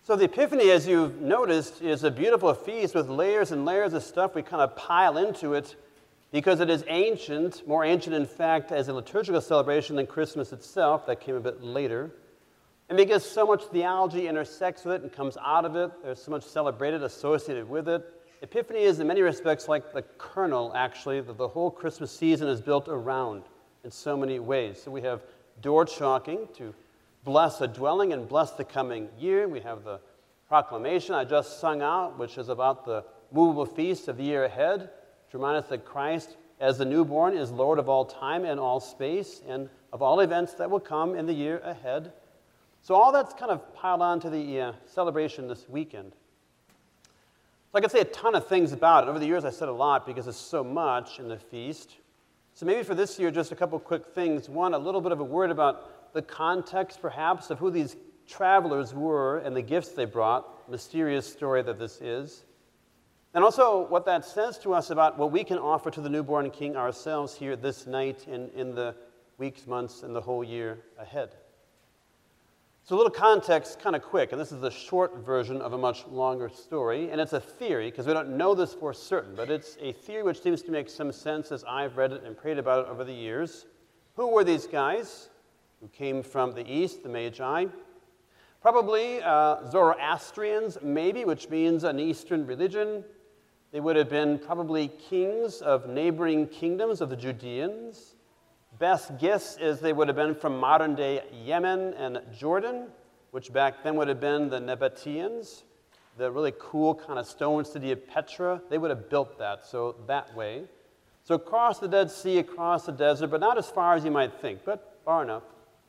So the Epiphany, as you've noticed, is a beautiful feast with layers and layers of stuff. We kind of pile into it because it is ancient, more ancient, in fact, as a liturgical celebration than Christmas itself. That came a bit later. And because so much theology intersects with it and comes out of it, there's so much celebrated associated with it. Epiphany is, in many respects, like the kernel, actually, that the whole Christmas season is built around in so many ways. So we have door chalking to bless a dwelling and bless the coming year. We have the proclamation I just sung out, which is about the movable feast of the year ahead, to remind us that Christ, as the newborn, is Lord of all time and all space and of all events that will come in the year ahead. So all that's kind of piled on to the celebration this weekend. So I could say a ton of things about it. Over the years, I said a lot because there's so much in the feast. So maybe for this year, just a couple quick things. One, a little bit of a word about the context, perhaps, of who these travelers were and the gifts they brought. Mysterious story that this is. And also what that says to us about what we can offer to the newborn King ourselves here this night and in the weeks, months, and the whole year ahead. So a little context, kind of quick, and this is the short version of a much longer story, and it's a theory, because we don't know this for certain, but it's a theory which seems to make some sense as I've read it and prayed about it over the years. Who were these guys who came from the east, the Magi? Probably Zoroastrians, maybe, which means an Eastern religion. They would have been probably kings of neighboring kingdoms of the Judeans. Best guess is they would have been from modern-day Yemen and Jordan, which back then would have been the Nabateans, the really cool kind of stone city of Petra. They would have built that, so that way. So across the Dead Sea, across the desert, but not as far as you might think, but far enough.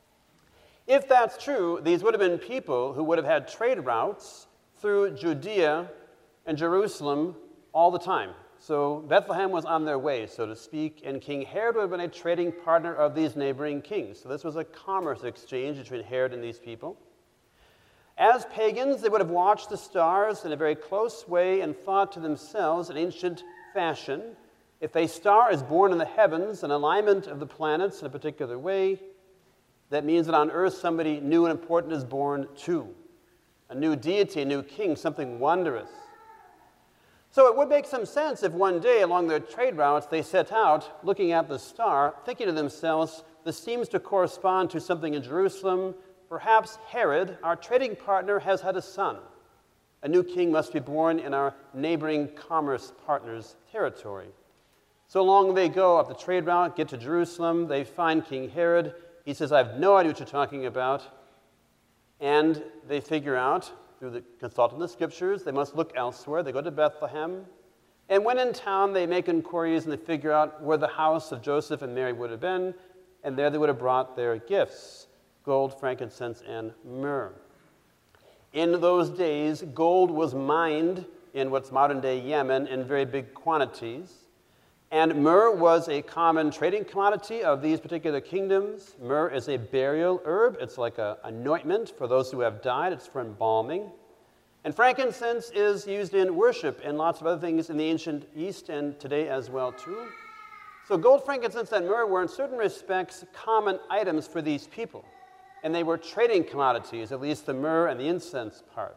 If that's true, these would have been people who would have had trade routes through Judea and Jerusalem all the time. So Bethlehem was on their way, so to speak, and King Herod would have been a trading partner of these neighboring kings. So this was a commerce exchange between Herod and these people. As pagans, they would have watched the stars in a very close way and thought to themselves in ancient fashion, if a star is born in the heavens, an alignment of the planets in a particular way, that means that on earth somebody new and important is born too. A new deity, a new king, something wondrous. So it would make some sense if one day along their trade routes they set out looking at the star, thinking to themselves, this seems to correspond to something in Jerusalem. Perhaps Herod, our trading partner, has had a son. A new king must be born in our neighboring commerce partner's territory. So along they go up the trade route, get to Jerusalem. They find King Herod. He says, I have no idea what you're talking about. And they figure out, through consulting the scriptures, they must look elsewhere. They go to Bethlehem. And when in town, they make inquiries and they figure out where the house of Joseph and Mary would have been. And there they would have brought their gifts, gold, frankincense, and myrrh. In those days, gold was mined in what's modern-day Yemen in very big quantities. And myrrh was a common trading commodity of these particular kingdoms. Myrrh is a burial herb. It's like an anointment for those who have died. It's for embalming. And frankincense is used in worship and lots of other things in the ancient East and today as well, too. So gold, frankincense, and myrrh were in certain respects common items for these people. And they were trading commodities, at least the myrrh and the incense part.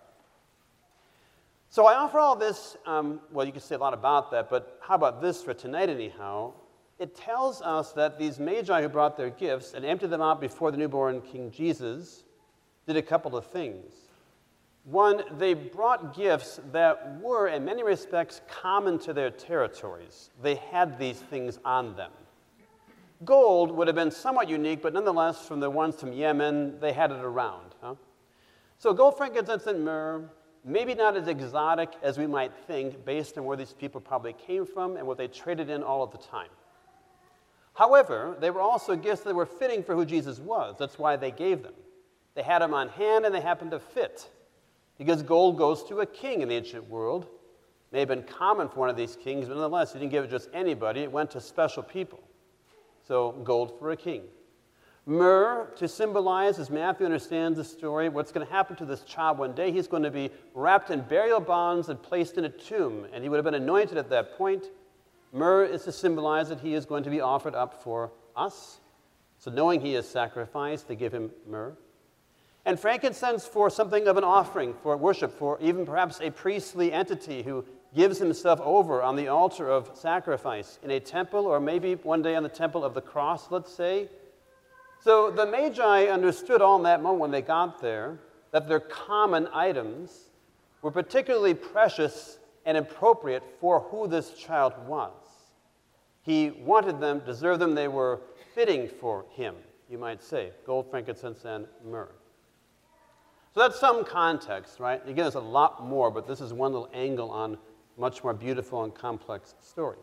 So I offer all this, well, you could say a lot about that, but how about this for tonight anyhow? It tells us that these magi who brought their gifts and emptied them out before the newborn King Jesus did a couple of things. One, they brought gifts that were, in many respects, common to their territories. They had these things on them. Gold would have been somewhat unique, but nonetheless, from the ones from Yemen, they had it around. So gold, frankincense, and myrrh, maybe not as exotic as we might think based on where these people probably came from and what they traded in all of the time. However, they were also gifts that were fitting for who Jesus was. That's why they gave them. They had them on hand and they happened to fit. Because gold goes to a king in the ancient world. It may have been common for one of these kings, but nonetheless, you didn't give it just anybody. It went to special people. So gold for a king. Myrrh, to symbolize, as Matthew understands the story, what's going to happen to this child one day. He's going to be wrapped in burial bonds and placed in a tomb, and he would have been anointed at that point. Myrrh is to symbolize that he is going to be offered up for us. So knowing he is sacrificed, they give him myrrh. And frankincense for something of an offering, for worship, for even perhaps a priestly entity who gives himself over on the altar of sacrifice in a temple, or maybe one day on the temple of the cross, let's say. So the Magi understood all in that moment when they got there that their common items were particularly precious and appropriate for who this child was. He wanted them, deserved them, they were fitting for him, you might say, gold, frankincense, and myrrh. So that's some context, right? Again, there's a lot more, but this is one little angle on a much more beautiful and complex story.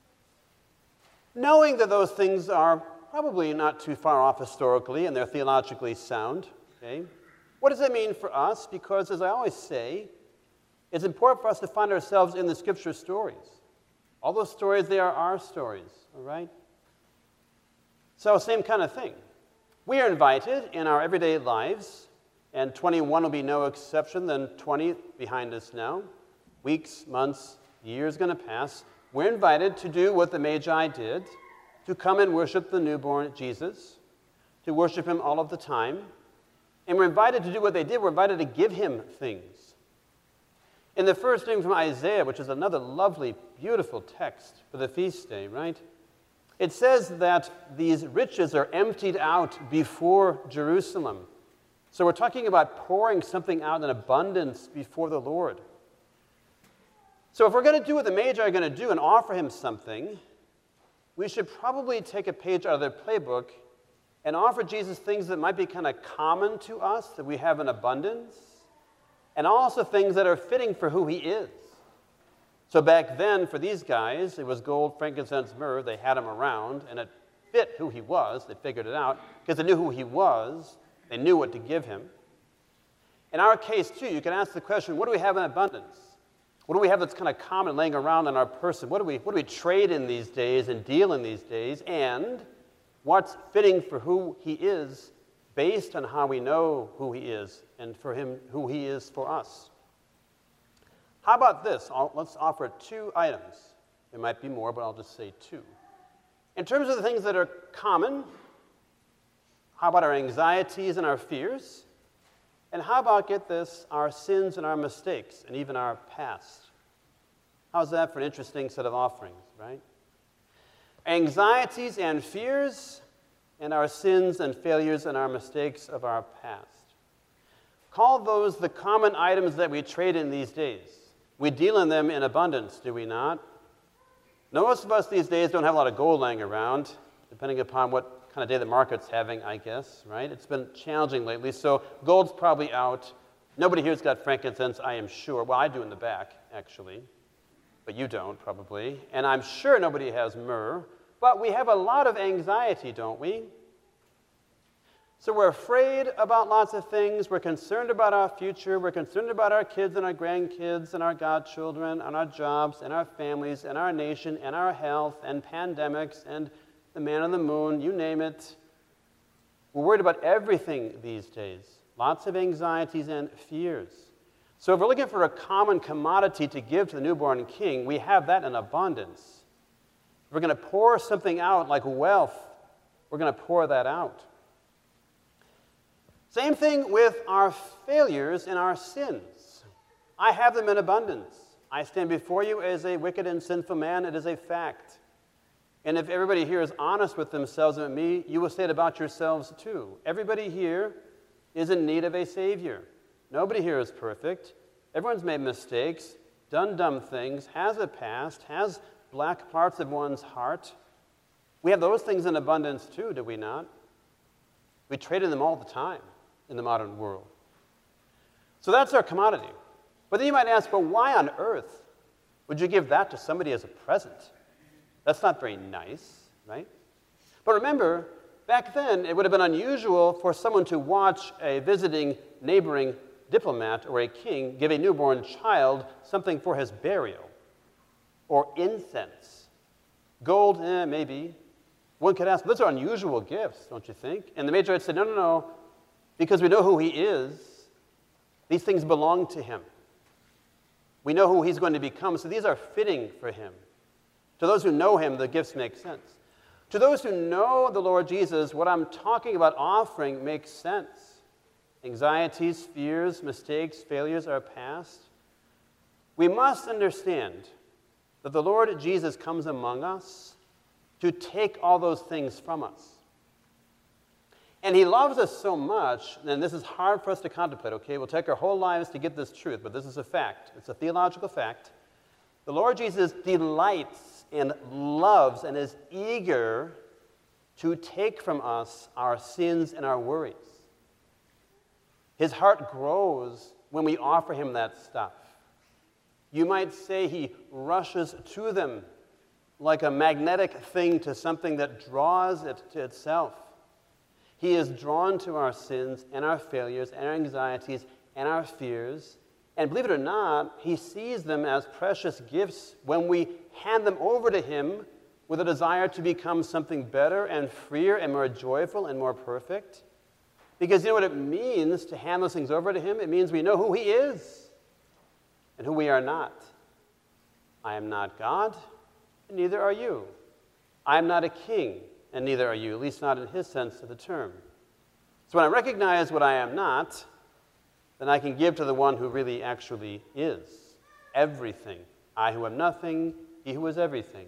Knowing that those things are probably not too far off historically and they're theologically sound, okay? What does that mean for us? Because, as I always say, it's important for us to find ourselves in the Scripture stories. All those stories, they are our stories, all right? So, same kind of thing. We are invited in our everyday lives, and 21 will be no exception than 20 behind us now. Weeks, months, years going to pass. We're invited to do what the Magi did, to come and worship the newborn Jesus, to worship him all of the time. And we're invited to do what they did. We're invited to give him things. In the first reading from Isaiah, which is another lovely, beautiful text for the feast day, right? It says that these riches are emptied out before Jerusalem. So we're talking about pouring something out in abundance before the Lord. So if we're going to do what the Magi are going to do and offer him something, we should probably take a page out of their playbook and offer Jesus things that might be kind of common to us, that we have in abundance, and also things that are fitting for who he is. So back then, for these guys, it was gold, frankincense, myrrh. They had him around, and it fit who he was. They figured it out. Because they knew who he was, they knew what to give him. In our case, too, you can ask the question, what do we have in abundance? What do we have that's kind of common laying around in our person? What do we trade in these days and deal in these days? And what's fitting for who he is based on how we know who he is and for him who he is for us? How about this? Let's offer 2 items. There might be more, but I'll just say 2. In terms of the things that are common, how about our anxieties and our fears? And how about, get this, our sins and our mistakes and even our past? How's that for an interesting set of offerings, right? Anxieties and fears and our sins and failures and our mistakes of our past. Call those the common items that we trade in these days. We deal in them in abundance, do we not? Most of us these days don't have a lot of gold laying around, depending upon what kind of day the market's having, I guess, right? It's been challenging lately, so gold's probably out. Nobody here's got frankincense, I am sure. Well, I do in the back, actually, but you don't, probably. And I'm sure nobody has myrrh, but we have a lot of anxiety, don't we? So we're afraid about lots of things. We're concerned about our future. We're concerned about our kids and our grandkids and our godchildren and our jobs and our families and our nation and our health and pandemics and the man on the moon, you name it. We're worried about everything these days. Lots of anxieties and fears. So if we're looking for a common commodity to give to the newborn king, we have that in abundance. If we're going to pour something out like wealth, we're going to pour that out. Same thing with our failures and our sins. I have them in abundance. I stand before you as a wicked and sinful man. It is a fact. And if everybody here is honest with themselves and me, you will say it about yourselves too. Everybody here is in need of a Savior. Nobody here is perfect. Everyone's made mistakes, done dumb things, has a past, has black parts of one's heart. We have those things in abundance too, do we not? We trade in them all the time in the modern world. So that's our commodity. But then you might ask, well, why on earth would you give that to somebody as a present? That's not very nice, right? But remember, back then, it would have been unusual for someone to watch a visiting neighboring diplomat or a king give a newborn child something for his burial, or incense. Gold, maybe. One could ask, those are unusual gifts, don't you think? And the Magi would say, no, because we know who he is, these things belong to him. We know who he's going to become, so these are fitting for him. To those who know him, the gifts make sense. To those who know the Lord Jesus, what I'm talking about offering makes sense. Anxieties, fears, mistakes, failures are past. We must understand that the Lord Jesus comes among us to take all those things from us. And he loves us so much, and this is hard for us to contemplate, okay? We'll take our whole lives to get this truth, but this is a fact. It's a theological fact. The Lord Jesus delights and loves and is eager to take from us our sins and our worries. His heart grows when we offer him that stuff. You might say he rushes to them like a magnetic thing to something that draws it to itself. He is drawn to our sins and our failures and our anxieties and our fears. And believe it or not, he sees them as precious gifts when we hand them over to him with a desire to become something better and freer and more joyful and more perfect. Because you know what it means to hand those things over to him? It means we know who he is and who we are not. I am not God, and neither are you. I am not a king, and neither are you, at least not in his sense of the term. So when I recognize what I am not, then I can give to the one who really actually is everything. I who am nothing, he who is everything.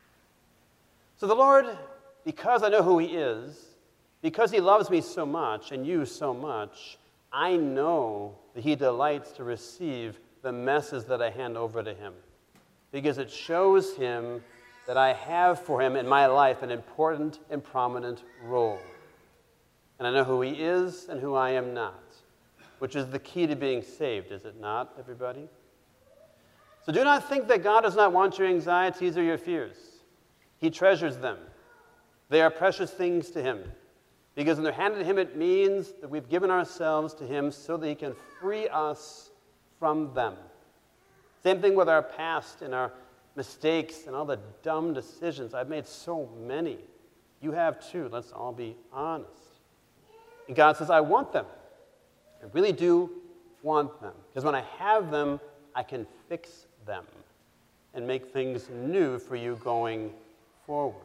So the Lord, because I know who he is, because he loves me so much and you so much, I know that he delights to receive the messes that I hand over to him, because it shows him that I have for him in my life an important and prominent role. And I know who he is and who I am not, which is the key to being saved, is it not, everybody? So do not think that God does not want your anxieties or your fears. He treasures them. They are precious things to him, because when they're handed to him, it means that we've given ourselves to him so that he can free us from them. Same thing with our past and our mistakes and all the dumb decisions. I've made so many. You have too. Let's all be honest. And God says, I want them. I really do want them. Because when I have them, I can fix them and make things new for you going forward.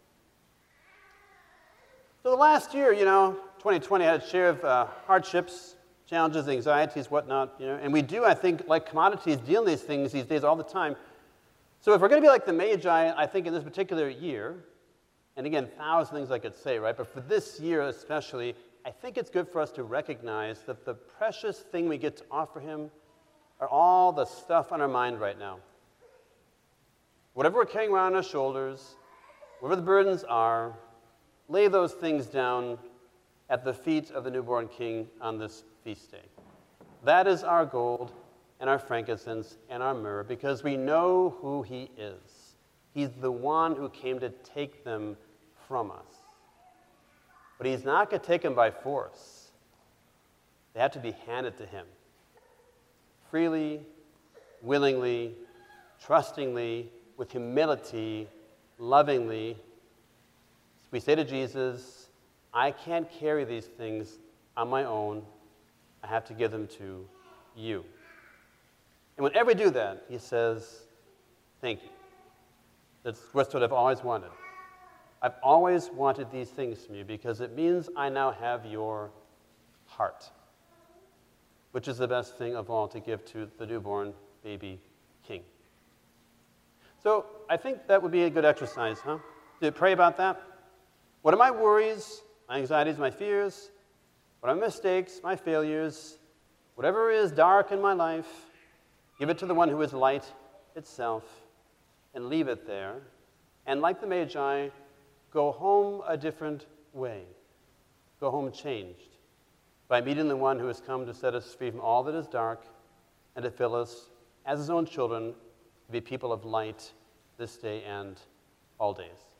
So the last year, 2020 had its share of hardships, challenges, anxieties, whatnot, and we do, I think, like commodities, deal in these things these days all the time. So if we're going to be like the Magi, I think in this particular year, and again, thousands of things I could say, right? But for this year especially, I think it's good for us to recognize that the precious thing we get to offer him are all the stuff on our mind right now. Whatever we're carrying around on our shoulders, whatever the burdens are, lay those things down at the feet of the newborn King on this feast day. That is our gold and our frankincense and our myrrh, because we know who he is. He's the one who came to take them from us. But he's not going to take them by force. They have to be handed to him. Freely, willingly, trustingly, with humility, lovingly. We say to Jesus, I can't carry these things on my own. I have to give them to you. And whenever we do that, he says, thank you. That's what I've always wanted. I've always wanted these things from you because it means I now have your heart, which is the best thing of all to give to the newborn baby king. So I think that would be a good exercise, huh? To pray about that. What are my worries, my anxieties, my fears? What are my mistakes, my failures? Whatever is dark in my life, give it to the one who is light itself and leave it there. And like the Magi, go home a different way. Go home changed by meeting the one who has come to set us free from all that is dark and to fill us as his own children to be people of light this day and all days.